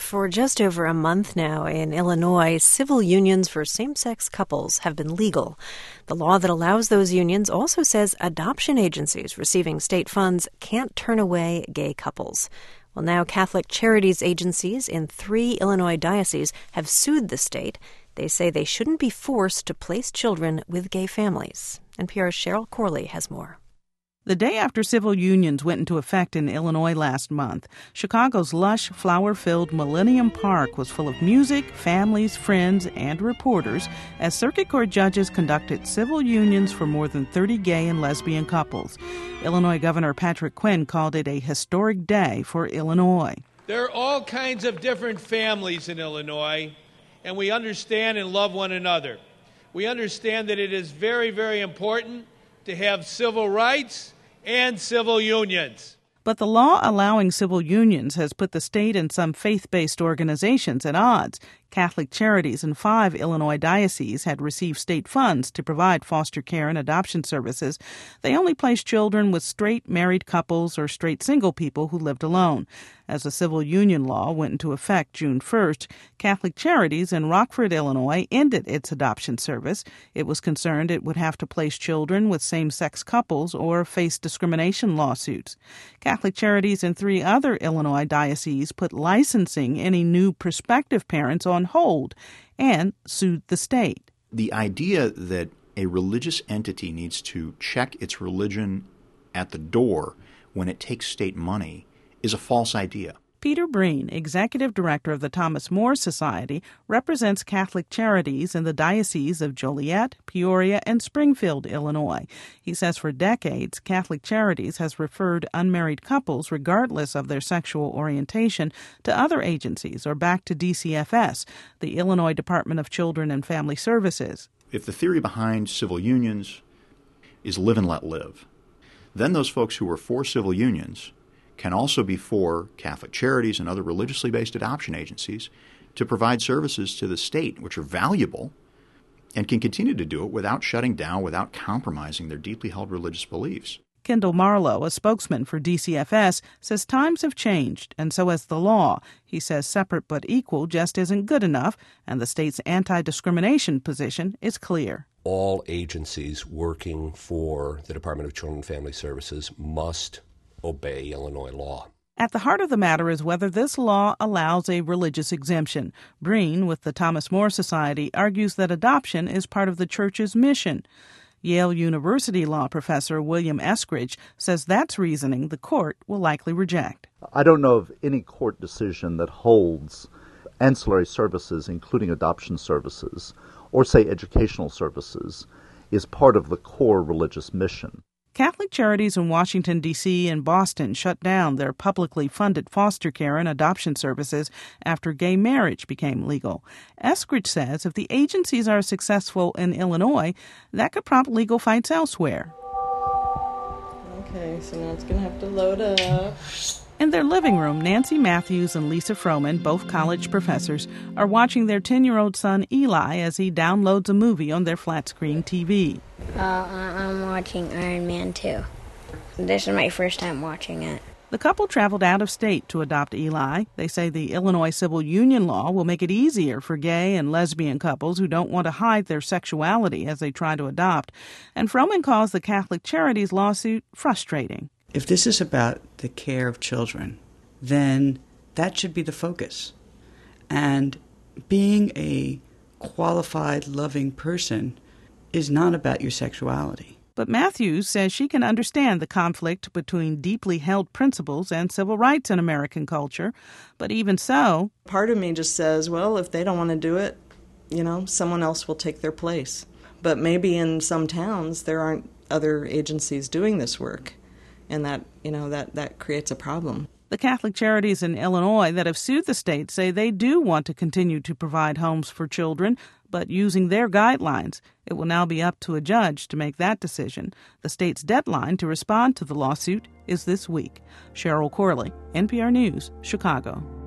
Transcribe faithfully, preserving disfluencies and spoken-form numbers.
For just over a month now in Illinois, civil unions for same-sex couples have been legal. The law that allows those unions also says adoption agencies receiving state funds can't turn away gay couples. Well, now Catholic Charities agencies in three Illinois dioceses have sued the state. They say they shouldn't be forced to place children with gay families. N P R's Cheryl Corley has more. The day after civil unions went into effect in Illinois last month, Chicago's lush, flower-filled Millennium Park was full of music, families, friends, and reporters as circuit court judges conducted civil unions for more than thirty gay and lesbian couples. Illinois Governor Patrick Quinn called it a historic day for Illinois. There are all kinds of different families in Illinois, and we understand and love one another. We understand that it is very, very important to have civil rights and civil unions. But the law allowing civil unions has put the state and some faith-based organizations at odds. Catholic Charities in five Illinois dioceses had received state funds to provide foster care and adoption services. They only placed children with straight married couples or straight single people who lived alone. As the civil union law went into effect June first, Catholic Charities in Rockford, Illinois, ended its adoption service. It was concerned it would have to place children with same-sex couples or face discrimination lawsuits. Catholic Charities in three other Illinois dioceses put licensing any new prospective parents on hold and sued the state. The idea that a religious entity needs to check its religion at the door when it takes state money is a false idea. Peter Breen, executive director of the Thomas More Society, represents Catholic Charities in the dioceses of Joliet, Peoria, and Springfield, Illinois. He says for decades, Catholic Charities has referred unmarried couples, regardless of their sexual orientation, to other agencies or back to D C F S, the Illinois Department of Children and Family Services. If the theory behind civil unions is live and let live, then those folks who are for civil unions can also be for Catholic Charities and other religiously based adoption agencies to provide services to the state, which are valuable, and can continue to do it without shutting down, without compromising their deeply held religious beliefs. Kendall Marlowe, a spokesman for D C F S, says times have changed, and so has the law. He says separate but equal just isn't good enough, and the state's anti-discrimination position is clear. All agencies working for the Department of Children and Family Services must obey Illinois law. At the heart of the matter is whether this law allows a religious exemption. Breen, with the Thomas More Society, argues that adoption is part of the church's mission. Yale University law professor William Eskridge says that's reasoning the court will likely reject. I don't know of any court decision that holds ancillary services, including adoption services, or say educational services, is part of the core religious mission. Catholic Charities in Washington, D C and Boston shut down their publicly funded foster care and adoption services after gay marriage became legal. Eskridge says if the agencies are successful in Illinois, that could prompt legal fights elsewhere. Okay, so now it's going to have to load up. In their living room, Nancy Matthews and Lisa Froman, both college professors, are watching their ten-year-old son Eli as he downloads a movie on their flat-screen T V. Uh, I'm watching Iron Man two. This is my first time watching it. The couple traveled out of state to adopt Eli. They say the Illinois civil union law will make it easier for gay and lesbian couples who don't want to hide their sexuality as they try to adopt. And Froman calls the Catholic Charities lawsuit frustrating. If this is about the care of children, then that should be the focus. And being a qualified, loving person is not about your sexuality. But Matthews says she can understand the conflict between deeply held principles and civil rights in American culture. But even so, part of me just says, well, if they don't want to do it, you know, someone else will take their place. But maybe in some towns there aren't other agencies doing this work. And that, you know, that, that creates a problem. The Catholic Charities in Illinois that have sued the state say they do want to continue to provide homes for children, but using their guidelines. It will now be up to a judge to make that decision. The state's deadline to respond to the lawsuit is this week. Cheryl Corley, N P R News, Chicago.